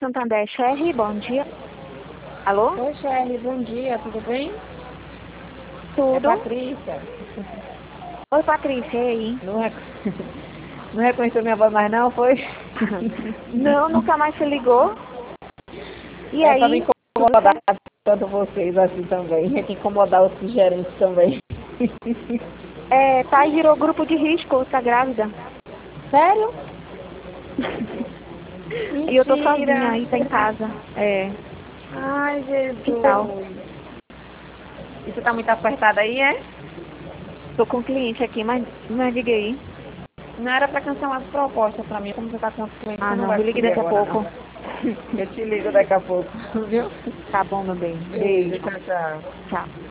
Santander, Sherry, bom dia. Alô? Oi, Sherry, bom dia, tudo bem? Tudo? É Patrícia. Oi, Patrícia, e aí? Não reconheceu minha voz mais não, foi? Não, nunca mais se ligou. E É pra me aí? Tudo incomodar certo? tanto vocês assim também. É que incomodar os gerentes também. Thay virou grupo de risco, tá grávida. Sério? E eu tô Mentira! sozinha aí, tá em casa. Ai, Que tal? Jesus! E você tá muito apertada aí, é? Tô com um cliente aqui, mas diga aí. Não era pra cancelar as propostas pra mim. Como você tá com os clientes, Ah, você não não, vai me ligue conseguir daqui a agora, pouco. não. Eu te ligo daqui a pouco, viu? Tá bom, meu bem. Beijo, Beijo. tchau, tchau. Tchau.